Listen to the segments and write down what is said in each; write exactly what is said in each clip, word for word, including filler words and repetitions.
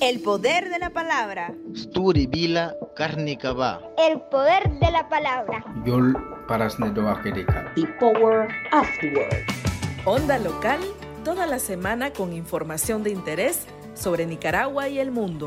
El poder de la palabra. Sturi Vila Karnikava. El poder de la palabra. Yol Parasnedoakedeka. The power of the word. Onda local, toda la semana con información de interés sobre Nicaragua y el mundo.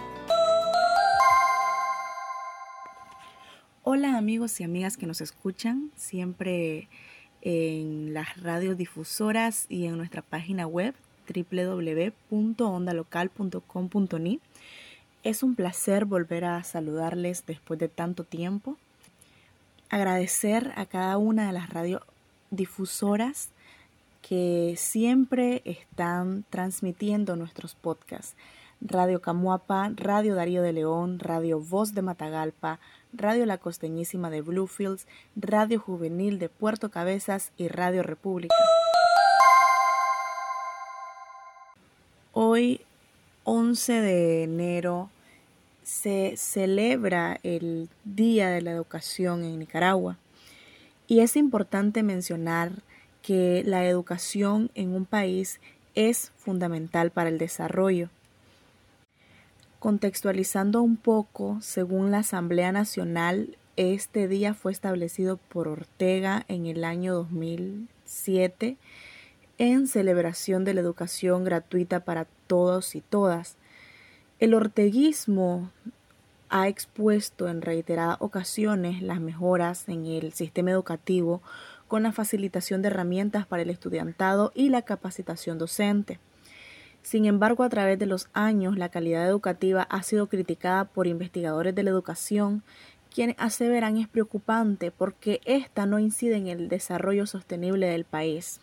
Hola amigos y amigas que nos escuchan siempre en las radiodifusoras y en nuestra página web doble u doble u doble u punto onda local punto com punto ni. Es un placer volver a saludarles después de tanto tiempo. Agradecer a cada una de las radiodifusoras que siempre están transmitiendo nuestros podcasts. Radio Camuapa, Radio Darío de León, Radio Voz de Matagalpa, Radio La Costeñísima de Bluefields, Radio Juvenil de Puerto Cabezas y Radio República. Hoy, once de enero, se celebra el Día de la Educación en Nicaragua y es importante mencionar que la educación en un país es fundamental para el desarrollo. Contextualizando un poco, según la Asamblea Nacional, este día fue establecido por Ortega en el año dos mil siete en celebración de la educación gratuita para todos y todas. El orteguismo ha expuesto en reiteradas ocasiones las mejoras en el sistema educativo con la facilitación de herramientas para el estudiantado y la capacitación docente. Sin embargo, a través de los años, la calidad educativa ha sido criticada por investigadores de la educación, quienes aseveran es preocupante porque ésta no incide en el desarrollo sostenible del país.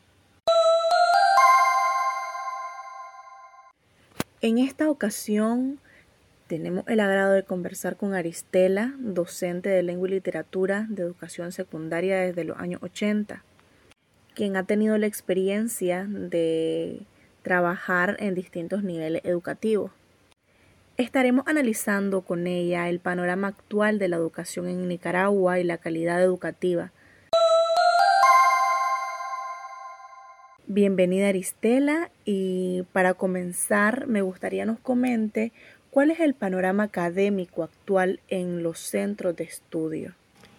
En esta ocasión tenemos el agrado de conversar con Aristela, docente de Lengua y Literatura de Educación Secundaria desde los años ochenta, quien ha tenido la experiencia de trabajar en distintos niveles educativos. Estaremos analizando con ella el panorama actual de la educación en Nicaragua y la calidad educativa. Bienvenida Aristela, y para comenzar me gustaría nos comente cuál es el panorama académico actual en los centros de estudio.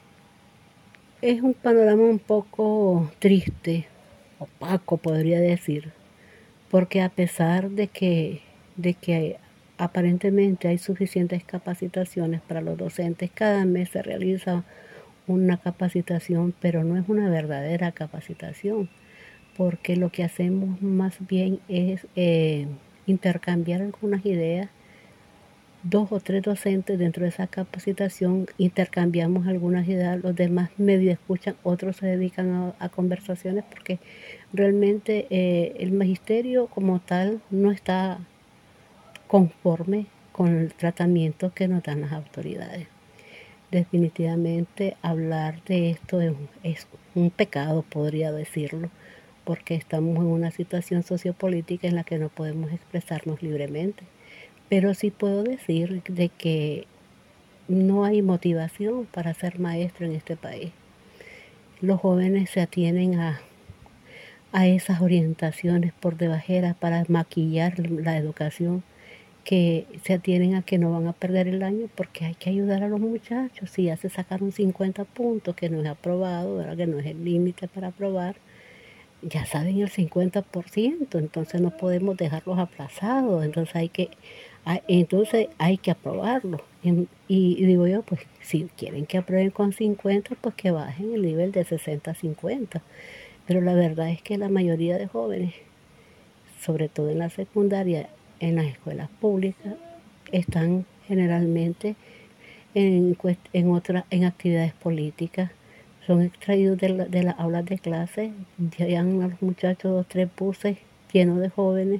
Es un panorama un poco triste, opaco podría decir, porque a pesar de que, de que aparentemente hay suficientes capacitaciones para los docentes, cada mes se realiza una capacitación, pero no es una verdadera capacitación, porque lo que hacemos más bien es eh, intercambiar algunas ideas. Dos o tres docentes dentro de esa capacitación intercambiamos algunas ideas, los demás medio escuchan, otros se dedican a, a conversaciones, porque realmente eh, el magisterio como tal no está conforme con el tratamiento que nos dan las autoridades. Definitivamente hablar de esto es, es un pecado, podría decirlo, porque estamos en una situación sociopolítica en la que no podemos expresarnos libremente. Pero sí puedo decir de que no hay motivación para ser maestro en este país. Los jóvenes se atienen a, a esas orientaciones por debajeras para maquillar la educación, que se atienen a que no van a perder el año porque hay que ayudar a los muchachos. Si ya se sacaron cincuenta puntos, que no es aprobado, ¿verdad? Que no es el límite para aprobar, ya saben el cincuenta por ciento, entonces no podemos dejarlos aplazados, entonces hay que, entonces hay que aprobarlo. Y, y digo yo, pues si quieren que aprueben con cincuenta, pues que bajen el nivel de sesenta a cincuenta. Pero la verdad es que la mayoría de jóvenes, sobre todo en la secundaria, en las escuelas públicas, están generalmente en, en, otra, en actividades políticas. Son extraídos de, la, de las aulas de clase, llevan a los muchachos dos, tres buses llenos de jóvenes.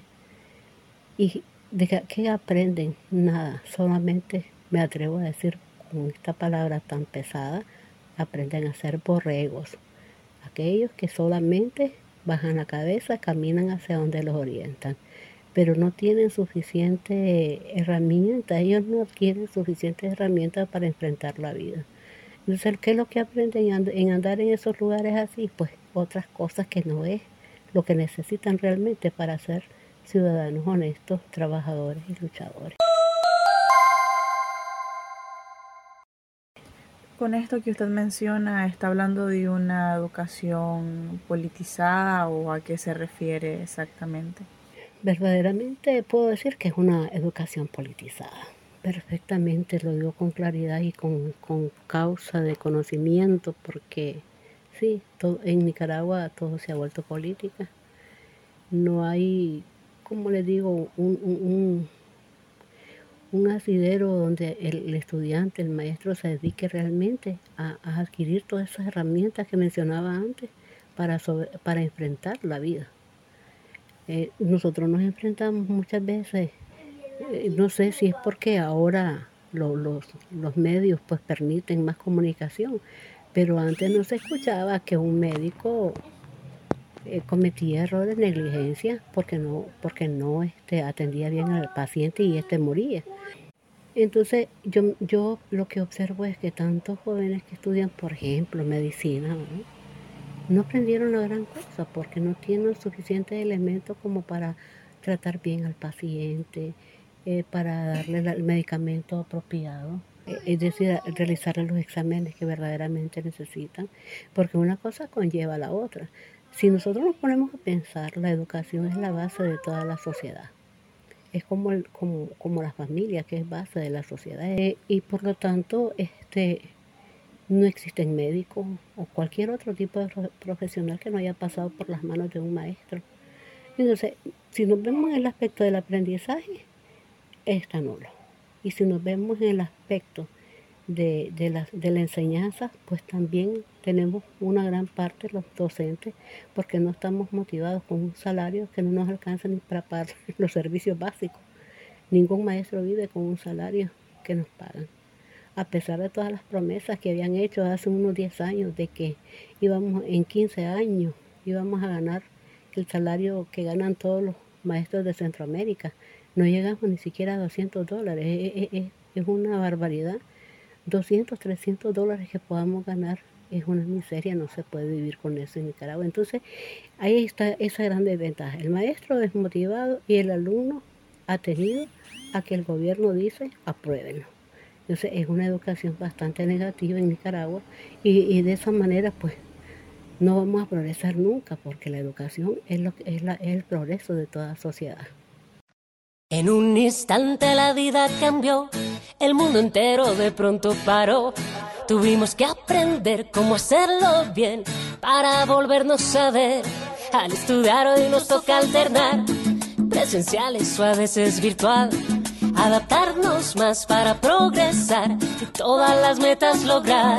¿Y de qué aprenden? Nada, solamente, me atrevo a decir con esta palabra tan pesada, aprenden a ser borregos. Aquellos que solamente bajan la cabeza, caminan hacia donde los orientan, pero no tienen suficiente herramientas, ellos no adquieren suficientes herramientas para enfrentar la vida. Entonces, ¿qué es lo que aprenden en andar en esos lugares así? Pues otras cosas que no es lo que necesitan realmente para ser ciudadanos honestos, trabajadores y luchadores. con esto que usted menciona, ¿está hablando de una educación politizada o a qué se refiere exactamente? Verdaderamente puedo decir que es una educación politizada. Perfectamente, lo digo con claridad y con, con causa de conocimiento, porque sí, todo, en Nicaragua todo se ha vuelto política. No hay, como les digo, un, un, un asidero donde el, el estudiante, el maestro se dedique realmente a, a adquirir todas esas herramientas que mencionaba antes para, sobre, para enfrentar la vida. Eh, nosotros nos enfrentamos muchas veces, eh, no sé si es porque ahora lo, los, los medios pues permiten más comunicación, pero antes no se escuchaba que un médico eh, cometía errores, negligencia, porque no, porque no este, atendía bien al paciente y este moría. Entonces yo, yo lo que observo es que tantos jóvenes que estudian, por ejemplo, medicina, ¿no? no aprendieron la gran cosa porque no tienen los suficientes elementos como para tratar bien al paciente, eh, para darle el medicamento apropiado, eh, es decir, realizarle los exámenes que verdaderamente necesitan, porque una cosa conlleva a la otra. Si nosotros nos ponemos a pensar, la educación es la base de toda la sociedad. Es como, el, como, como la familia, que es base de la sociedad. Eh, y por lo tanto, este... no existen médicos o cualquier otro tipo de profesional que no haya pasado por las manos de un maestro. Entonces, si nos vemos en el aspecto del aprendizaje, está nulo. Y si nos vemos en el aspecto de, de, la, de la enseñanza, pues también tenemos una gran parte los docentes, porque no estamos motivados con un salario que no nos alcanza ni para pagar los servicios básicos. Ningún maestro vive con un salario que nos pagan. A pesar de todas las promesas que habían hecho hace unos diez años de que íbamos en quince años íbamos a ganar el salario que ganan todos los maestros de Centroamérica, no llegamos ni siquiera a doscientos dólares, es, es, es una barbaridad. doscientos, trescientos dólares que podamos ganar es una miseria, no se puede vivir con eso en Nicaragua. Entonces ahí está esa gran desventaja, el maestro desmotivado y el alumno atenido a que el gobierno dice apruébenlo. Entonces es una educación bastante negativa en Nicaragua y, y de esa manera pues no vamos a progresar nunca, porque la educación es, lo que, es, la, es el progreso de toda sociedad. En un instante la vida cambió, el mundo entero de pronto paró. Tuvimos que aprender cómo hacerlo bien para volvernos a ver. Al estudiar hoy nos toca alternar, presenciales o a veces virtual. Adaptarnos más para progresar y todas las metas lograr.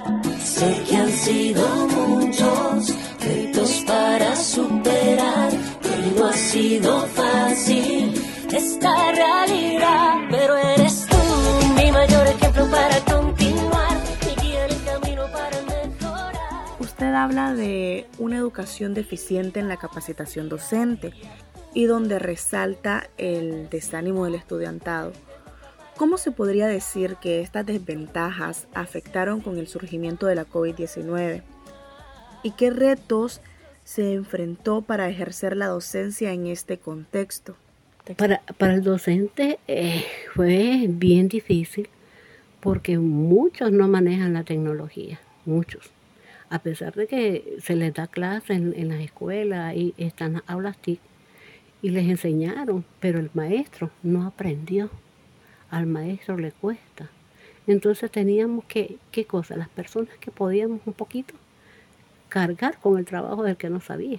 Sé que han sido muchos retos para superar, y no ha sido fácil esta realidad, pero eres tú mi mayor ejemplo para continuar, mi guía en el camino para mejorar. Usted habla de una educación deficiente en la capacitación docente y donde resalta el desánimo del estudiantado. ¿Cómo se podría decir que estas desventajas afectaron con el surgimiento de la COVID diecinueve? ¿Y qué retos se enfrentó para ejercer la docencia en este contexto? Para, para el docente eh, fue bien difícil porque muchos no manejan la tecnología, muchos. A pesar de que se les da clase en, en las escuelas y están las aulas T I C, y les enseñaron, pero el maestro no aprendió. Al maestro le cuesta. Entonces teníamos que, ¿qué cosa? Las personas que podíamos un poquito cargar con el trabajo del que no sabía.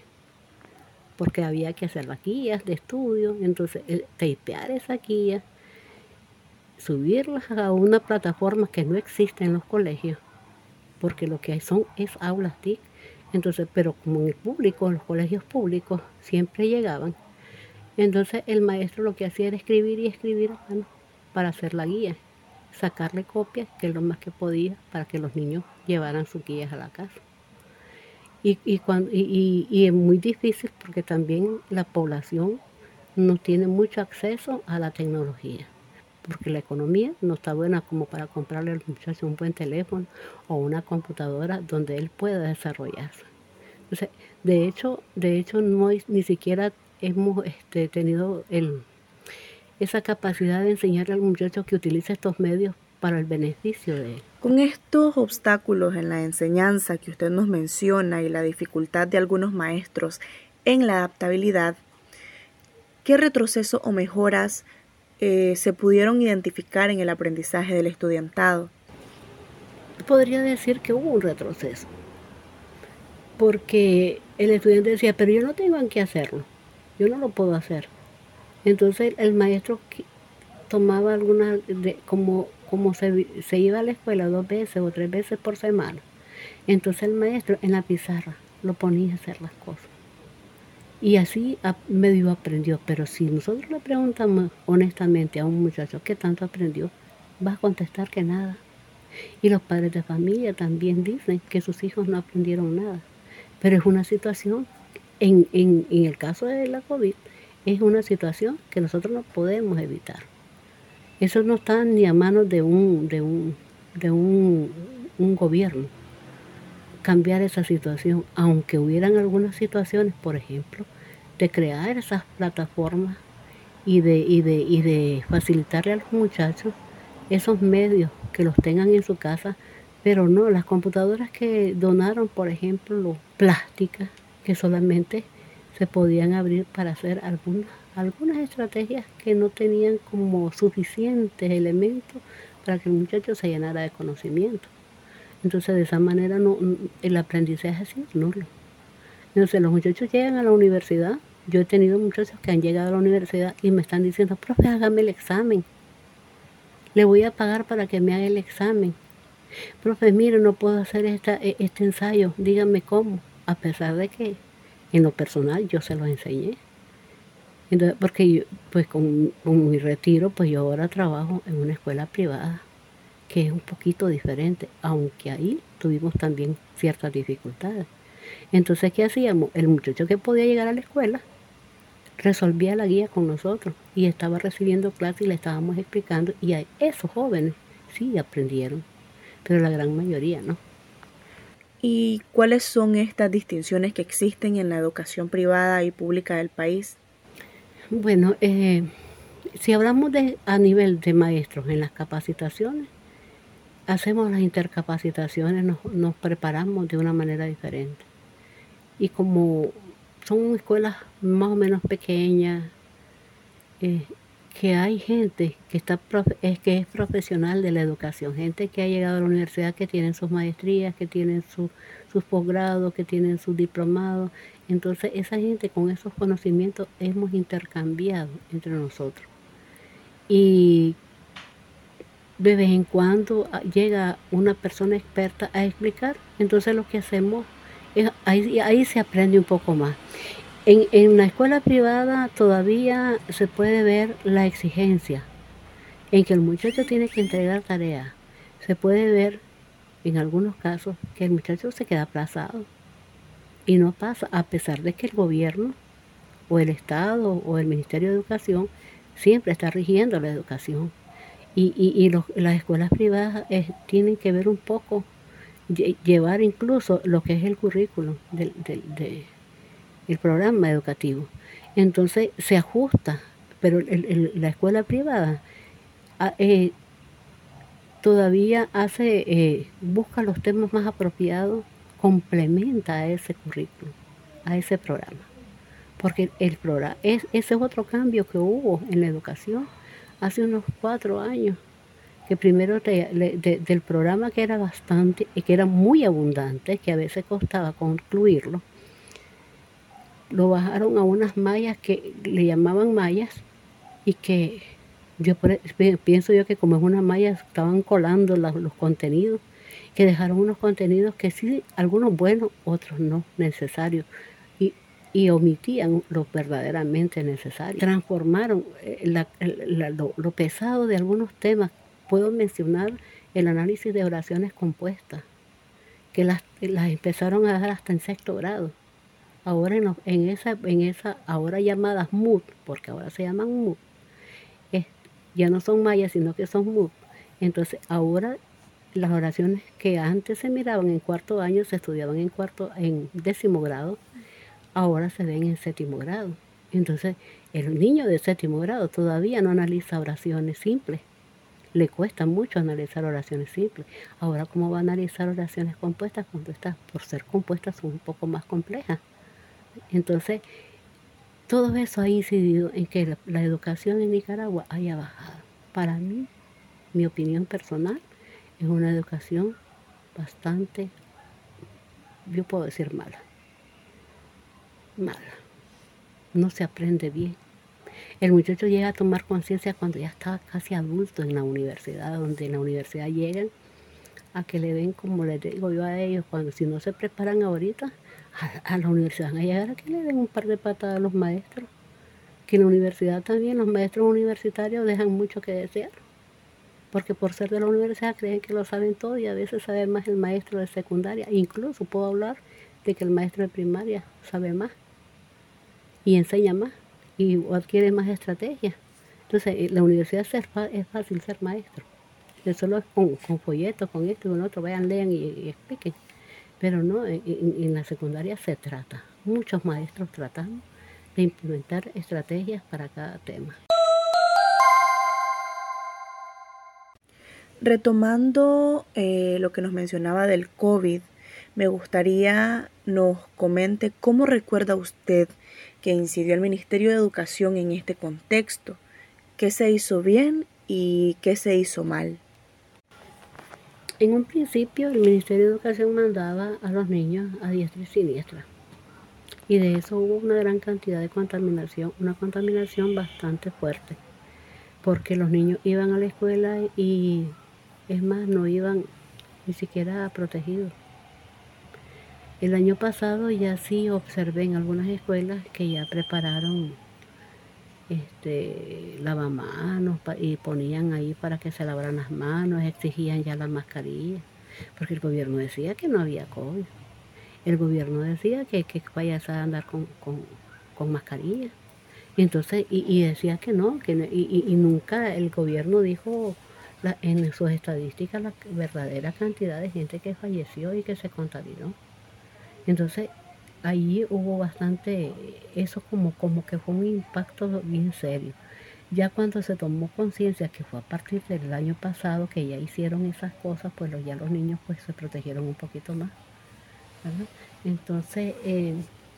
Porque había que hacer las guías de estudio, entonces el, tapear esas guías, subirlas a una plataforma que no existe en los colegios, porque lo que hay son es aulas T I C. Entonces, pero como en el público, en los colegios públicos siempre llegaban, entonces el maestro lo que hacía era escribir y escribir bueno, para hacer la guía, sacarle copias, que es lo más que podía, para que los niños llevaran sus guías a la casa. Y, y, cuando, y, y, y es muy difícil porque también la población no tiene mucho acceso a la tecnología, porque la economía no está buena como para comprarle al muchacho un buen teléfono o una computadora donde él pueda desarrollarse. Entonces, de hecho, de hecho no hay, ni siquiera hemos este, tenido el, esa capacidad de enseñarle al muchacho que utilice estos medios para el beneficio de él. Con estos obstáculos en la enseñanza que usted nos menciona y la dificultad de algunos maestros en la adaptabilidad, ¿qué retroceso o mejoras eh, se pudieron identificar en el aprendizaje del estudiantado? Podría decir que hubo un retroceso, porque el estudiante decía, pero yo no tengo en qué hacerlo, yo no lo puedo hacer. Entonces el maestro tomaba algunas, de, como, como se, se iba a la escuela dos veces o tres veces por semana, entonces el maestro en la pizarra lo ponía a hacer las cosas. Y así medio aprendió, pero si nosotros le preguntamos honestamente a un muchacho qué tanto aprendió, va a contestar que nada. Y los padres de familia también dicen que sus hijos no aprendieron nada. Pero es una situación, en, en, en el caso de la COVID, es una situación que nosotros no podemos evitar. Eso no está ni a manos de un, de un, de un, un gobierno, cambiar esa situación, aunque hubieran algunas situaciones, por ejemplo, de crear esas plataformas y de, y de, y de facilitarle a los muchachos esos medios que los tengan en su casa, pero no, las computadoras que donaron, por ejemplo, plásticas, que solamente se podían abrir para hacer algunas, algunas estrategias que no tenían como suficientes elementos para que el muchacho se llenara de conocimiento. Entonces, de esa manera no, el aprendizaje así es nulo. Entonces, los muchachos llegan a la universidad. Yo he tenido muchachos que han llegado a la universidad y me están diciendo, profe, hágame el examen. Le voy a pagar para que me haga el examen. Profe, mire, no puedo hacer esta, este ensayo, dígame cómo. A pesar de que en lo personal yo se los enseñé. Entonces, porque yo, pues con, con mi retiro, pues yo ahora trabajo en una escuela privada, que es un poquito diferente, aunque ahí tuvimos también ciertas dificultades. Entonces, ¿qué hacíamos? El muchacho que podía llegar a la escuela resolvía la guía con nosotros y estaba recibiendo clases y le estábamos explicando, y a esos jóvenes sí aprendieron, pero la gran mayoría no. ¿Y cuáles son estas distinciones que existen en la educación privada y pública del país? Bueno, eh, si hablamos de, a nivel de maestros en las capacitaciones, hacemos las intercapacitaciones, nos, nos preparamos de una manera diferente. Y como son escuelas más o menos pequeñas, eh, que hay gente que, está profe, es, que es profesional de la educación, gente que ha llegado a la universidad, que tienen sus maestrías, que tienen su, sus posgrados, que tienen sus diplomados. Entonces esa gente con esos conocimientos hemos intercambiado entre nosotros. Y de vez en cuando llega una persona experta a explicar, entonces lo que hacemos es, ahí, ahí se aprende un poco más. En, en la escuela privada todavía se puede ver la exigencia en que el muchacho tiene que entregar tareas. Se puede ver en algunos casos que el muchacho se queda aplazado y no pasa, a pesar de que el gobierno o el Estado o el Ministerio de Educación siempre está rigiendo la educación. Y, y, y los, las escuelas privadas eh, tienen que ver un poco, llevar incluso lo que es el currículum del, del, de, el programa educativo. Entonces se ajusta, pero el, el, la escuela privada eh, todavía hace, eh, busca los temas más apropiados, complementa a ese currículum, a ese programa. Porque el programa, es, ese es otro cambio que hubo en la educación hace unos cuatro años, que primero te, de, del programa que era bastante, y que era muy abundante, que a veces costaba concluirlo, lo bajaron a unas mallas que le llamaban mallas, y que yo pienso yo que como es una malla estaban colando los, los contenidos, que dejaron unos contenidos que sí, algunos buenos, otros no necesarios, y, y omitían lo verdaderamente necesario. Transformaron la, la, lo, lo pesado de algunos temas. Puedo mencionar el análisis de oraciones compuestas, que las, las empezaron a dar hasta en sexto grado. Ahora en, en esa, en esa, ahora llamadas M U D, porque ahora se llaman M U D, es, ya no son mayas, sino que son M U D. Entonces ahora las oraciones que antes se miraban en cuarto año, se estudiaban en cuarto, en décimo grado, ahora se ven en séptimo grado. Entonces el niño de séptimo grado todavía no analiza oraciones simples. le cuesta mucho analizar oraciones simples. Ahora, ¿cómo va a analizar oraciones compuestas cuando estas, por ser compuestas, son un poco más complejas? Entonces, todo eso ha incidido en que la, la educación en Nicaragua haya bajado. Para mí, mi opinión personal, es una educación bastante, yo puedo decir mala. Mala. No se aprende bien. El muchacho llega a tomar conciencia cuando ya está casi adulto en la universidad, donde en la universidad llegan a que le den, como les digo yo a ellos, cuando si no se preparan ahorita, a, a la universidad van a llegar a que le den un par de patadas a los maestros. Que en la universidad también los maestros universitarios dejan mucho que desear, porque por ser de la universidad creen que lo saben todo y a veces sabe más el maestro de secundaria. Incluso puedo hablar de que el maestro de primaria sabe más y enseña más y adquiere más estrategias. Entonces, la universidad es fácil ser maestro. Solo es con, con folletos, con esto y con otro, vayan, lean y, y expliquen. Pero no, en, en la secundaria se trata. Muchos maestros tratamos de implementar estrategias para cada tema. Retomando eh, lo que nos mencionaba del COVID, me gustaría nos comente cómo recuerda usted que incidió el Ministerio de Educación en este contexto, qué se hizo bien y qué se hizo mal. En un principio el Ministerio de Educación mandaba a los niños a diestra y siniestra. Y de eso hubo una gran cantidad de contaminación, una contaminación bastante fuerte. Porque los niños iban a la escuela y, es más, no iban ni siquiera protegidos. El año pasado ya sí observé en algunas escuelas que ya prepararon este, lavamanos y ponían ahí para que se lavaran las manos, exigían ya las mascarillas, porque el gobierno decía que no había COVID. El gobierno decía que, que vayas a andar con, con, con mascarilla. Entonces, y, y decía que no, que no, y, y nunca el gobierno dijo la, en sus estadísticas la verdadera cantidad de gente que falleció y que se contaminó. Entonces, ahí hubo bastante, eso como, como que fue un impacto bien serio. Ya cuando se tomó conciencia, que fue a partir del año pasado que ya hicieron esas cosas, pues los, ya los niños pues se protegieron un poquito más, ¿verdad? Entonces, eh,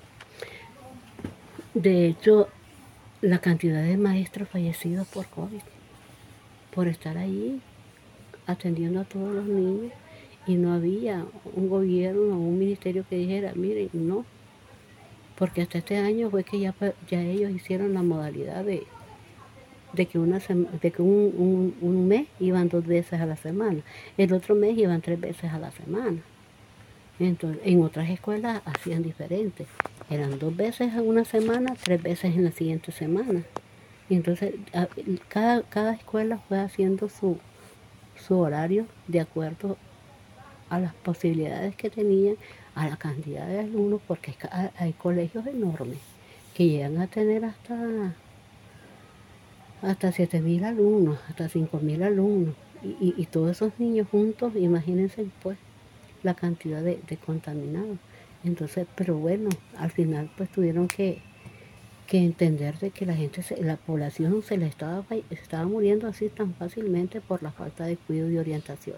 de hecho, la cantidad de maestros fallecidos por COVID, por estar ahí atendiendo a todos los niños, y no había un gobierno o un ministerio que dijera, miren, no, porque hasta este año fue que ya, ya ellos hicieron la modalidad de, de que, una de que un, un, un mes iban dos veces a la semana, el otro mes iban tres veces a la semana. Entonces, en otras escuelas hacían diferente, eran dos veces a una semana, tres veces en la siguiente semana. Y entonces, a, cada, cada escuela fue haciendo su, su horario de acuerdo a las posibilidades que tenían, a la cantidad de alumnos, porque hay, hay colegios enormes que llegan a tener hasta hasta siete mil alumnos, hasta cinco mil alumnos, y, y, y todos esos niños juntos, imagínense pues la cantidad de, de contaminados. Entonces, pero bueno, al final pues tuvieron que, que entender de que la gente, se, la población se le estaba, se estaba muriendo así tan fácilmente por la falta de cuidado y orientación.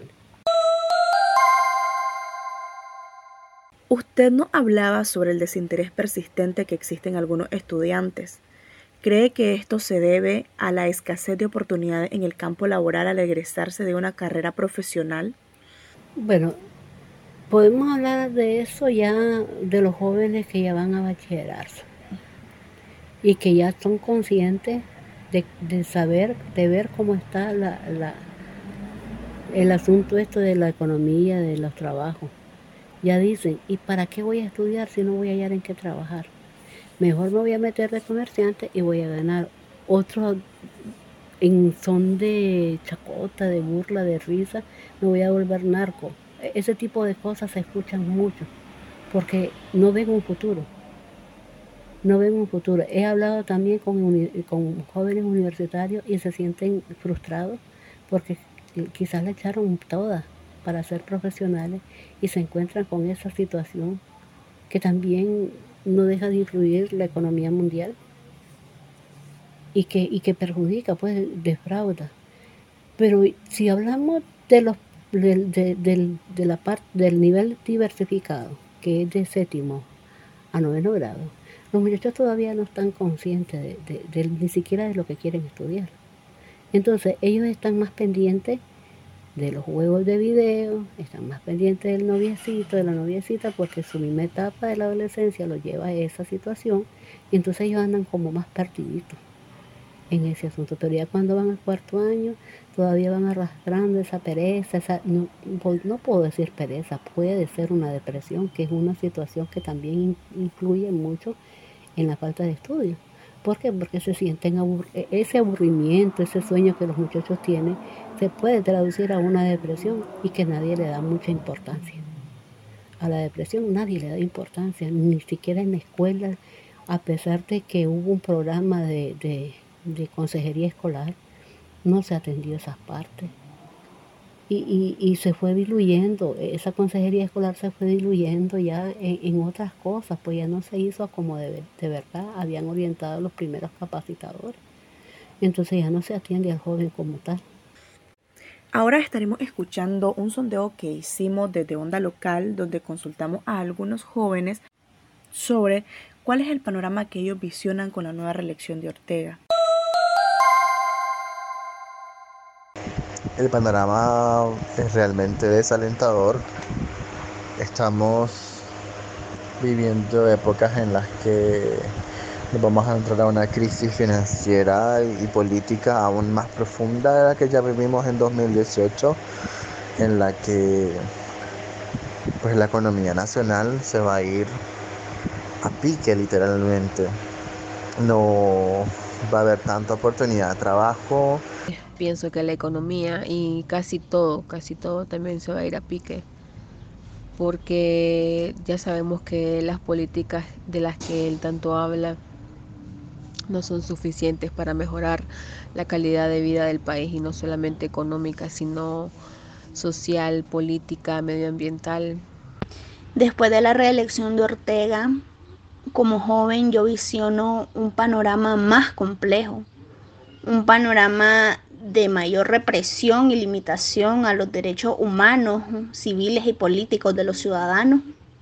Usted nos hablaba sobre el desinterés persistente que existe en algunos estudiantes. ¿Cree que esto se debe a la escasez de oportunidades en el campo laboral al egresarse de una carrera profesional? Bueno, podemos hablar de eso ya de los jóvenes que ya van a bachillerarse y que ya son conscientes de, de saber, de ver cómo está la, la, el asunto esto de la economía, de los trabajos. Ya dicen, ¿y para qué voy a estudiar si no voy a hallar en qué trabajar? Mejor me voy a meter de comerciante y voy a ganar otro en son de chacota, de burla, de risa, me voy a volver narco. Ese tipo de cosas se escuchan mucho porque no ven un futuro. No ven un futuro. He hablado también con, con jóvenes universitarios y se sienten frustrados porque quizás le echaron todas para ser profesionales y se encuentran con esa situación que también no deja de influir la economía mundial y que, y que perjudica, pues defrauda. Pero si hablamos de los de, de, de, de la parte del nivel diversificado, que es de séptimo a noveno grado, los muchachos todavía no están conscientes de, de, de, ni siquiera de lo que quieren estudiar. Entonces ellos están más pendientes de los juegos de video, están más pendientes del noviecito, de la noviecita, porque su misma etapa de la adolescencia lo lleva a esa situación, y entonces ellos andan como más perdiditos en ese asunto. Pero ya cuando van al cuarto año, todavía van arrastrando esa pereza, esa, no, no puedo decir pereza, puede ser una depresión, que es una situación que también influye mucho en la falta de estudio. ¿Por qué? Porque se sienten abur- ese aburrimiento, ese sueño que los muchachos tienen, se puede traducir a una depresión, y que nadie le da mucha importancia. A la depresión nadie le da importancia, ni siquiera en la escuela, a pesar de que hubo un programa de, de, de consejería escolar, no se atendió esas partes. Y, y, y se fue diluyendo, esa consejería escolar se fue diluyendo ya en, en otras cosas, pues ya no se hizo como de, de verdad habían orientado los primeros capacitadores. Entonces ya no se atiende al joven como tal. Ahora estaremos escuchando un sondeo que hicimos desde Onda Local, donde consultamos a algunos jóvenes sobre cuál es el panorama que ellos visionan con la nueva reelección de Ortega. El panorama es realmente desalentador. Estamos viviendo épocas en las que nos vamos a entrar a una crisis financiera y política aún más profunda de la que ya vivimos en dos mil dieciocho, en la que pues la economía nacional se va a ir a pique literalmente. No va a haber tanta oportunidad de trabajo. Pienso que la economía y casi todo, casi todo también se va a ir a pique, porque ya sabemos que las políticas de las que él tanto habla no son suficientes para mejorar la calidad de vida del país, y no solamente económica, sino social, política, medioambiental. Después de la reelección de Ortega, como joven yo visiono un panorama más complejo, un panorama de mayor represión y limitación a los derechos humanos, civiles y políticos de los ciudadanos.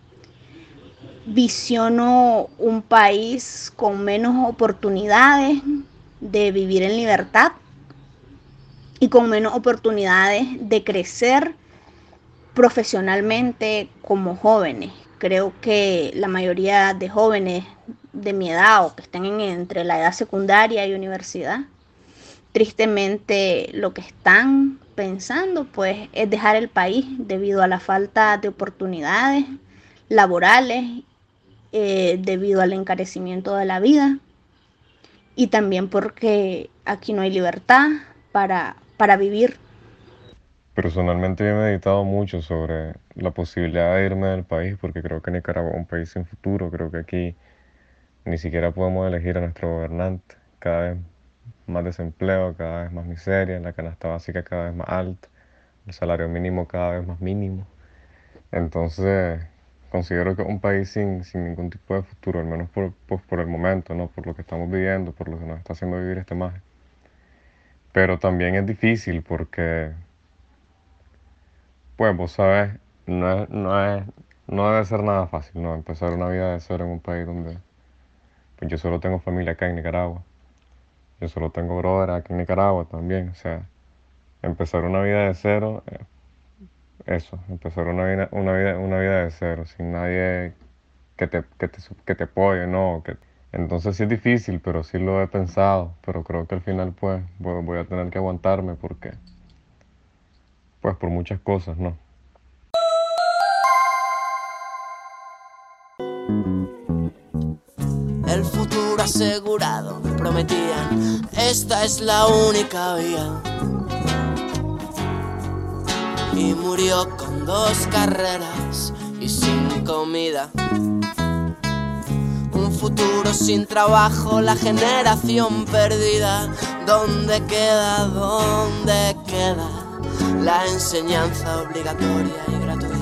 Visiono un país con menos oportunidades de vivir en libertad y con menos oportunidades de crecer profesionalmente como jóvenes. Creo que la mayoría de jóvenes de mi edad o que estén en, entre la edad secundaria y universidad, tristemente lo que están pensando pues es dejar el país debido a la falta de oportunidades laborales, eh, debido al encarecimiento de la vida, y también porque aquí no hay libertad para, para vivir. Personalmente he meditado mucho sobre la posibilidad de irme del país, porque creo que Nicaragua es un país sin futuro. Creo que aquí ni siquiera podemos elegir a nuestro gobernante. Cada vez más desempleo, cada vez más miseria, la canasta básica cada vez más alta, el salario mínimo cada vez más mínimo. Entonces considero que es un país sin, sin ningún tipo de futuro, al menos por, pues por el momento, ¿no? Por lo que estamos viviendo, por lo que nos está haciendo vivir este maje. Pero también es difícil porque, pues vos sabes, no, es, no, es, no debe ser nada fácil, ¿no? Empezar una vida de cero en un país donde pues yo solo tengo familia acá en Nicaragua. Yo solo tengo brother aquí en Nicaragua también. O sea, empezar una vida de cero, eh, eso, empezar una vida, una, vida, una vida de cero, sin nadie que te, que te, que te apoye, ¿no? Que, entonces sí es difícil, pero sí lo he pensado. Pero creo que al final pues voy, voy a tener que aguantarme porque, pues por muchas cosas, ¿no? El futuro asegurado, me prometían, esta es la única vía. Y murió con dos carreras y sin comida. Un futuro sin trabajo, la generación perdida. ¿Dónde queda, dónde queda la enseñanza obligatoria y gratuita?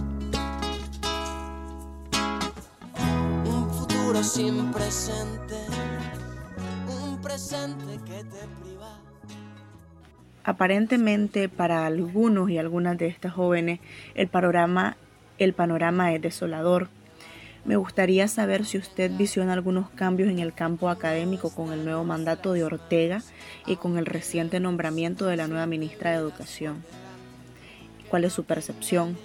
Sin presente, un presente que te priva. Aparentemente para algunos y algunas de estas jóvenes el panorama, el panorama es desolador. Me gustaría saber si usted visiona algunos cambios en el campo académico con el nuevo mandato de Ortega y con el reciente nombramiento de la nueva ministra de Educación. ¿Cuál es su percepción?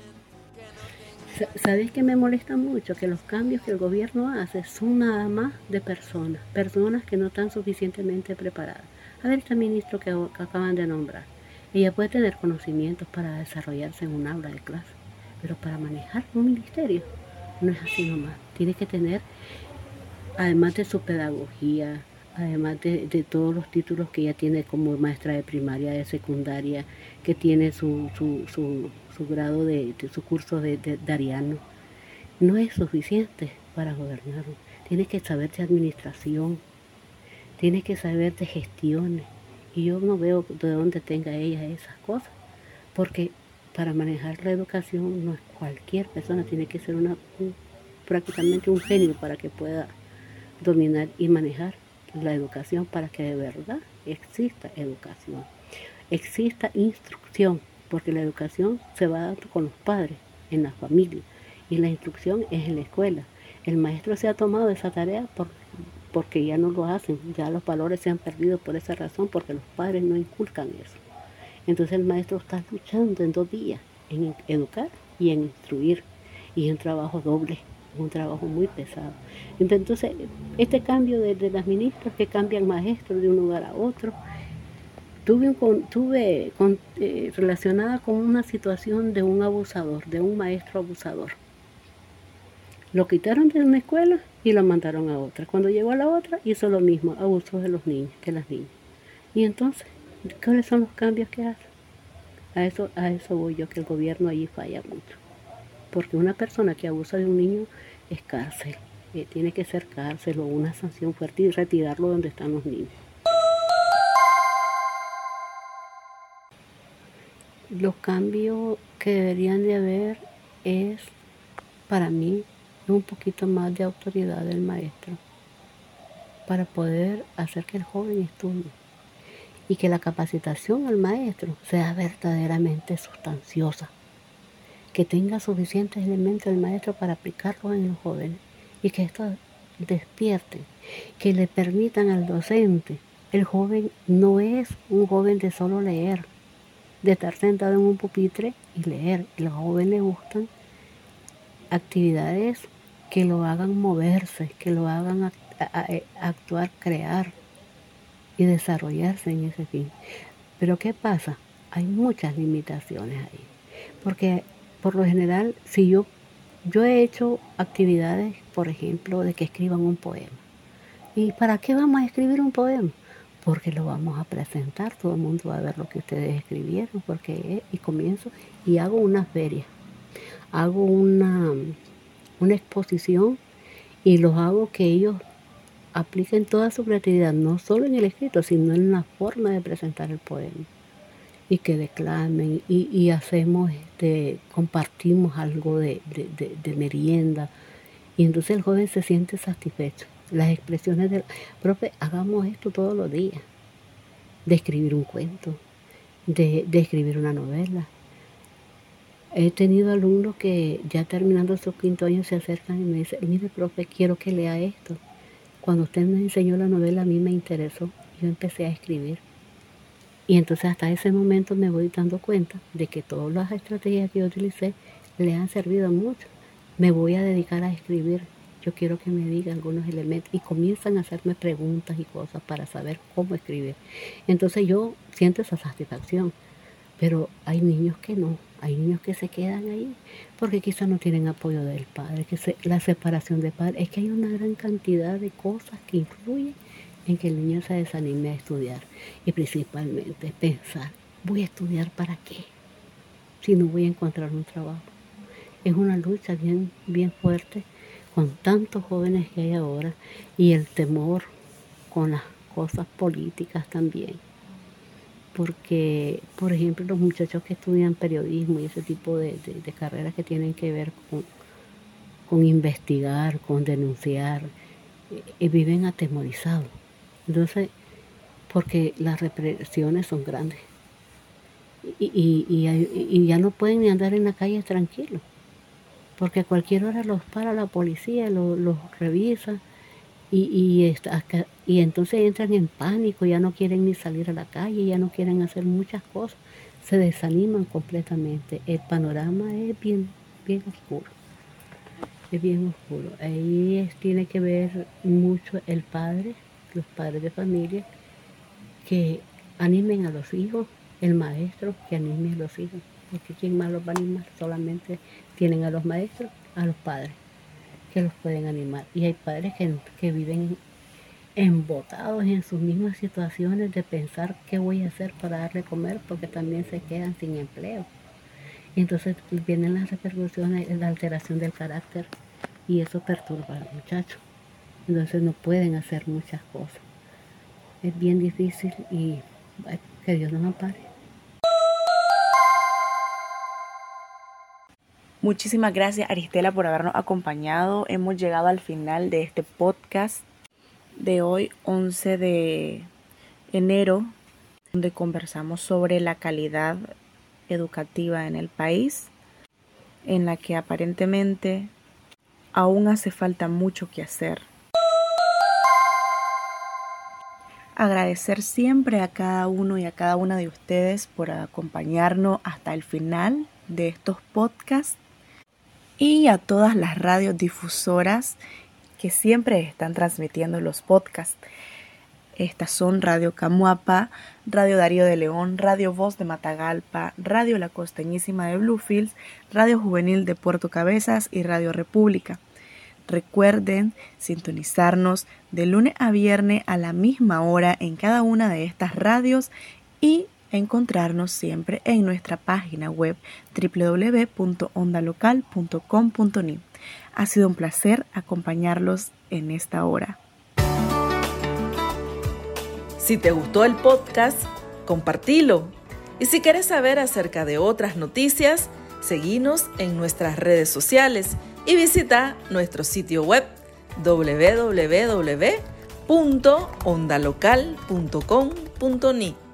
¿Sabes que me molesta mucho? Que los cambios que el gobierno hace son nada más de personas, personas que no están suficientemente preparadas. A ver, este ministro que, que acaban de nombrar, ella puede tener conocimientos para desarrollarse en un aula de clase, pero para manejar un ministerio no es así nomás. Tiene que tener, además de su pedagogía, además de, de todos los títulos que ella tiene como maestra de primaria, de secundaria, que tiene su, su, su, su grado de, de su curso de, de, de ariano, no es suficiente para gobernar. Tiene que saber de administración, tiene que saber de gestiones, y yo no veo de dónde tenga ella esas cosas, porque para manejar la educación no es cualquier persona, tiene que ser una, un, prácticamente un genio para que pueda dominar y manejar la educación, para que de verdad exista educación, exista instrucción, porque la educación se va dando con los padres, en la familia, y la instrucción es en la escuela. El maestro se ha tomado esa tarea por, porque ya no lo hacen, ya los valores se han perdido por esa razón, porque los padres no inculcan eso. Entonces el maestro está luchando en dos días, en educar y en instruir, y es un trabajo doble, un trabajo muy pesado. Entonces, este cambio de, de las ministras que cambian maestros de un lugar a otro, tuve, un, con, tuve con, eh, relacionada con una situación de un abusador, de un maestro abusador. Lo quitaron de una escuela y lo mandaron a otra. Cuando llegó a la otra, hizo lo mismo, abusó de los niños, de las niñas. Y entonces, ¿cuáles son los cambios que hace? A eso, a eso voy yo, que el gobierno allí falla mucho. Porque una persona que abusa de un niño es cárcel. Eh, tiene que ser cárcel o una sanción fuerte y retirarlo donde están los niños. Los cambios que deberían de haber es, para mí, un poquito más de autoridad del maestro para poder hacer que el joven estudie y que la capacitación al maestro sea verdaderamente sustanciosa, que tenga suficientes elementos el maestro para aplicarlos en los jóvenes y que estos despierten, que le permitan al docente. El joven no es un joven de solo leer, de estar sentado en un pupitre y leer. A los jóvenes les gustan actividades que lo hagan moverse, que lo hagan act- a- a- actuar, crear y desarrollarse en ese fin. Pero ¿qué pasa? Hay muchas limitaciones ahí, porque por lo general, si yo, yo he hecho actividades, por ejemplo, de que escriban un poema. ¿Y para qué vamos a escribir un poema? Porque lo vamos a presentar, todo el mundo va a ver lo que ustedes escribieron, porque y comienzo y hago una feria, hago una, una exposición y los hago que ellos apliquen toda su creatividad, no solo en el escrito, sino en la forma de presentar el poema. Y que declamen y, y hacemos, este, compartimos algo de, de, de, de merienda. Y entonces el joven se siente satisfecho. Las expresiones del profe, hagamos esto todos los días. De escribir un cuento, de, de escribir una novela. He tenido alumnos que ya terminando su quinto año se acercan y me dicen, mire profe, quiero que lea esto. Cuando usted me enseñó la novela a mí me interesó. Yo empecé a escribir. Y entonces hasta ese momento me voy dando cuenta de que todas las estrategias que yo utilicé le han servido mucho. Me voy a dedicar a escribir. Yo quiero que me diga algunos elementos y comienzan a hacerme preguntas y cosas para saber cómo escribir. Entonces yo siento esa satisfacción. Pero hay niños que no, hay niños que se quedan ahí porque quizás no tienen apoyo del padre, que se, la separación de padres. Es que hay una gran cantidad de cosas que influyen en que el niño se desanime a estudiar y principalmente pensar, ¿voy a estudiar para qué? Si no voy a encontrar un trabajo. Es una lucha bien, bien fuerte con tantos jóvenes que hay ahora y el temor con las cosas políticas también. Porque, por ejemplo, los muchachos que estudian periodismo y ese tipo de, de, de carreras que tienen que ver con, con investigar, con denunciar, eh, viven atemorizados. Entonces, porque las represiones son grandes. y, y, y, y ya no pueden ni andar en la calle tranquilos, porque a cualquier hora los para la policía, los, los revisa y, y, está, y entonces entran en pánico, ya no quieren ni salir a la calle, ya no quieren hacer muchas cosas, se desaniman completamente. El panorama es bien, bien oscuro, es bien oscuro. Ahí es, tiene que ver mucho el padre, los padres de familia, que animen a los hijos, el maestro que anime a los hijos, porque ¿quién más los va a animar? Solamente tienen a los maestros, a los padres que los pueden animar. Y hay padres que, que viven embotados en sus mismas situaciones de pensar qué voy a hacer para darle a comer, porque también se quedan sin empleo. Y entonces vienen las repercusiones, la alteración del carácter, y eso perturba al muchacho. Entonces no pueden hacer muchas cosas. Es bien difícil y bueno, que Dios nos ampare. Muchísimas gracias, Aristela, por habernos acompañado. Hemos llegado al final de este podcast de hoy, once de enero, donde conversamos sobre la calidad educativa en el país, en la que aparentemente aún hace falta mucho que hacer. Agradecer siempre a cada uno y a cada una de ustedes por acompañarnos hasta el final de estos podcasts, y a todas las radiodifusoras que siempre están transmitiendo los podcasts. Estas son Radio Camuapa, Radio Darío de León, Radio Voz de Matagalpa, Radio La Costeñísima de Bluefields, Radio Juvenil de Puerto Cabezas y Radio República. Recuerden sintonizarnos de lunes a viernes a la misma hora en cada una de estas radios y encontrarnos siempre en nuestra página web doble u doble u doble u punto onda local punto com punto n i. Ha sido un placer acompañarlos en esta hora. Si te gustó el podcast, compartilo. Y si quieres saber acerca de otras noticias, seguinos en nuestras redes sociales y visita nuestro sitio web doble u doble u doble u punto onda local punto com punto n i.